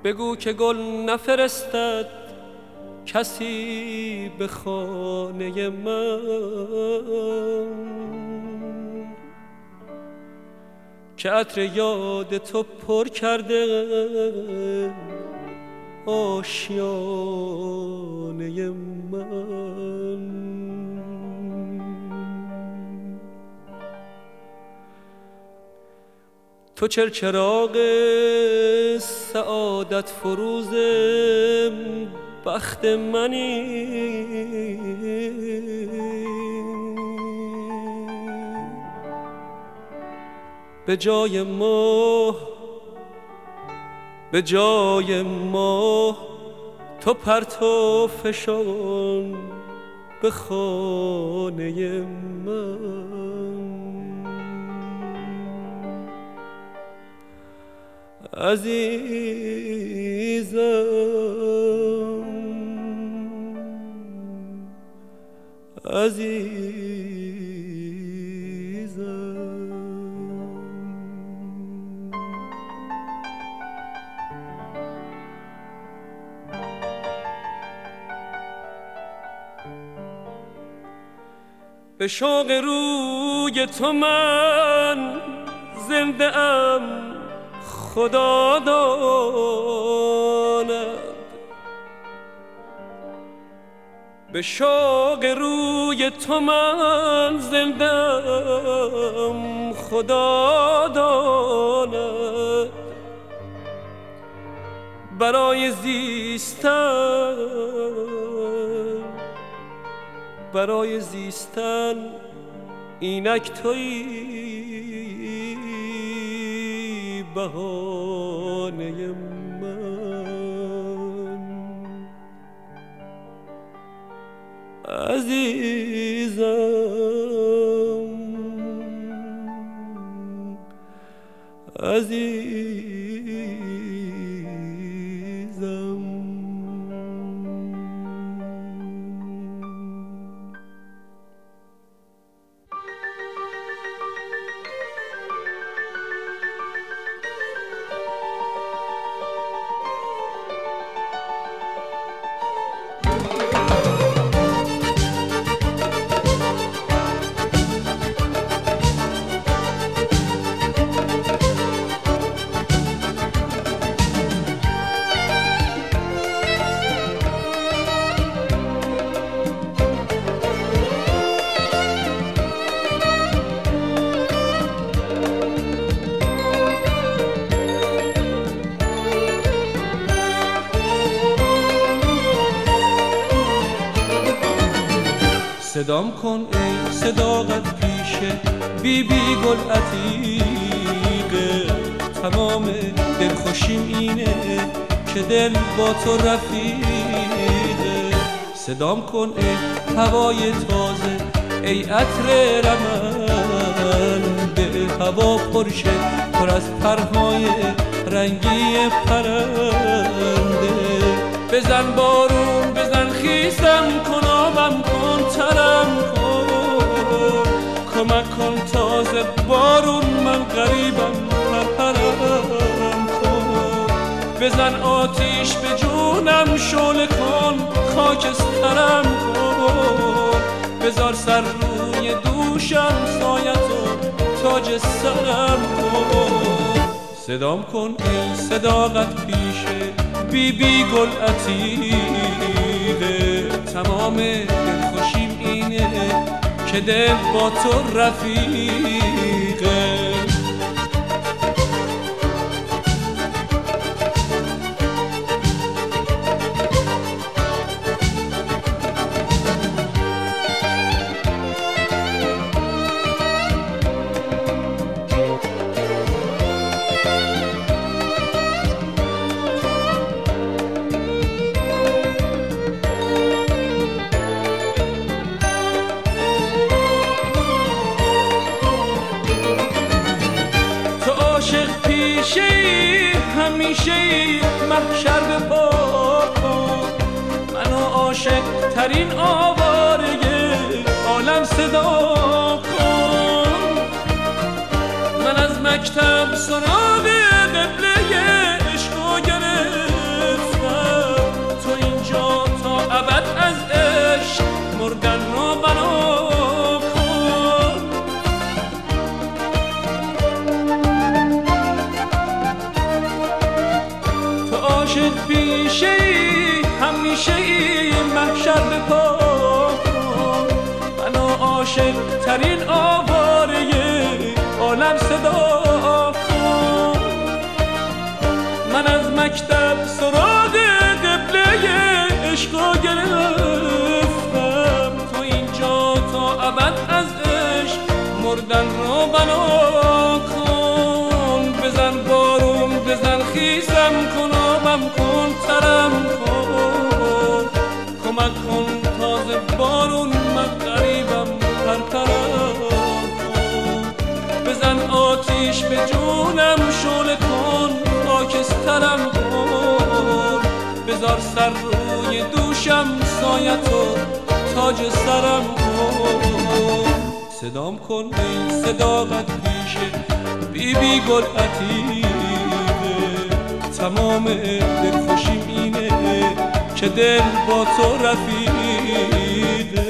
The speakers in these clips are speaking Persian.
بگو که گل نفرستد کسی به خانه من، که عطر یاد تو پر کرده آشیانه من. تو چراغ سعادت فروز بخت منی، به جای ماه تو پرتو فشان به خانه من. عزیزم به شوق روی تو من زنده ام خدا داند، به شوق روی تو من زنده ام خدا داند. برای زیستن اینک تویی بهانه من. عزیزم صدام کن ای صداقت پیشه بی گل عتیقه، تمام دلخوشیم اینه که دل با تو رفیقه. صدام کن ای هوای تازه ای عطر رمن، به هوا پرشه پر از پرهای رنگی پرنده. بزن بارون بزن خیسم کن آبم کن ترم کن، کمک کن تازه بارون من غریبم پرپرم کن. بزن آتیش به جونم شعله کن خاکسترم کن، بذار سر روی دوشم سایتو تاج سرم کن. صدام کن ای صداقت پیشه بی گل عتیقه، تمام دلخوشیم اینه که دل با تو رفیقه. همیشه محشر به پا کن، منو عاشق ترین آواره عالم صدا کن. من از مکتب سراغ قبله عشقو گرفتم، عاشق ترین آواره عالم صدا کن. من از مکتب سراغ قبله عشقا گرفتم، تو اینجا تا ابد از عشق مردن رو بنا کن. بزن بارون بزن خیزم کن، آبم کن ترم کن، کمک کن تازه بارون من غریبم پرپرم کن. بزن آتیش به جونم شعله کن، خاکسترم کن. بذار سر روی دوشم سایتو تاج سرم کن. صدام کن ای صداقت پیشه بی بی گل عتیقه، تمام دلخوشیم اینه که دل با تو رفیقه.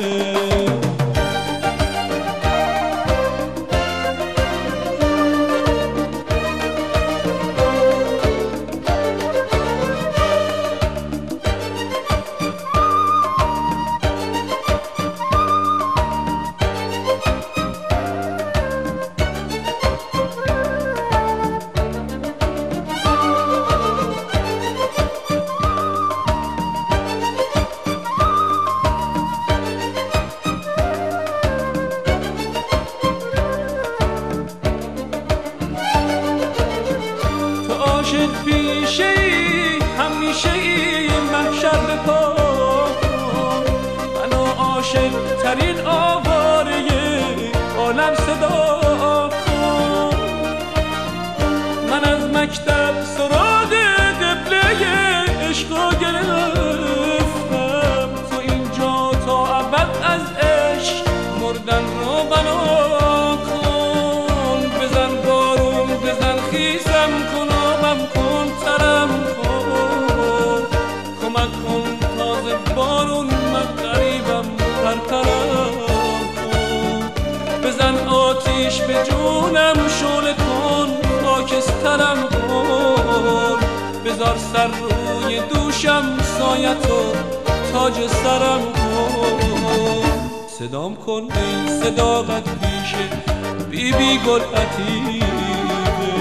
عاشق پیشه ای همیشه ای محشر به پا، منو عاشق ترین آواره عالم صدا کن. من از مکتب سراغ قبله عشقا گرفتم، تو اینجا تا ابد از عشق مردن رو بنا کن. بزن بارون بزن خیزم کن، کن ترم کن، کمک کن تازه بارون من غریبم پرپرم کن. بزن آتیش به جونم شعله کن، خاکسترم کن. بذار سر روی دوشم سایتو تاج سرم کن. صدام کن ای صداقت پیشه بی بی گل عتیقه،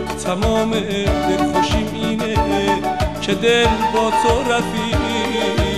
تمام دلخوشیم اینه که دل با تو رفیقه.